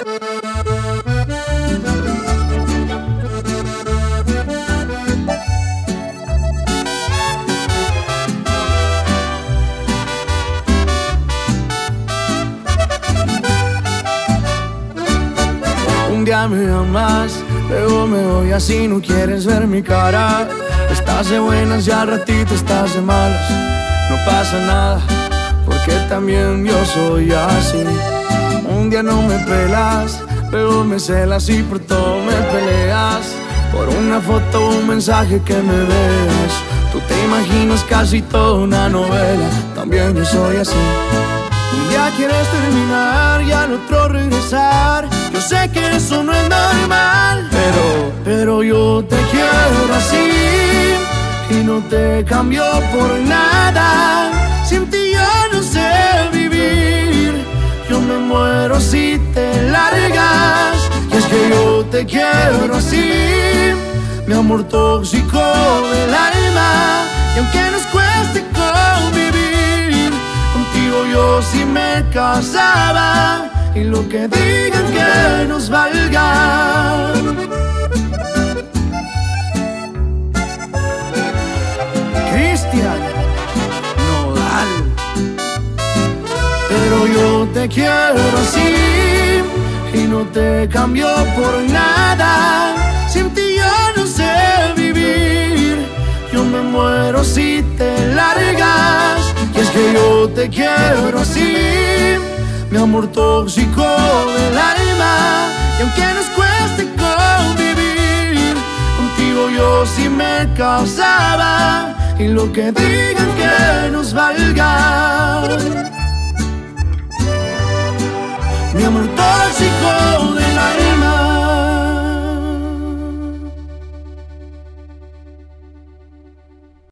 Un día me amas, luego me voy así, no quieres ver mi cara. Estás de buenas y al ratito estás de malas. No pasa nada, porque también yo soy así. Un día no me pelas, luego me celas y por todo me peleas. Por una foto o un mensaje que me veas. Tú te imaginas casi toda una novela, también yo soy así. Un día quieres terminar y al otro regresar. Yo sé que eso no es normal, pero yo te quiero así y no te cambio por nada. Sin ti yo no sé vivir, yo me muero si te largas. Y es que yo te quiero así, mi amor tóxico del alma. Y aunque nos cueste convivir, contigo yo sí me casaba. Y lo que digan que nos valga. Cristian Nodal. Pero yo te quiero así y no te cambio por nada. Sin ti yo no sé vivir, yo me muero si te largas. Y es que yo te quiero así, mi amor tóxico del alma. Y aunque nos cueste convivir, contigo yo sí me casaba. Y lo que digan que nos valga. Mi amor tóxico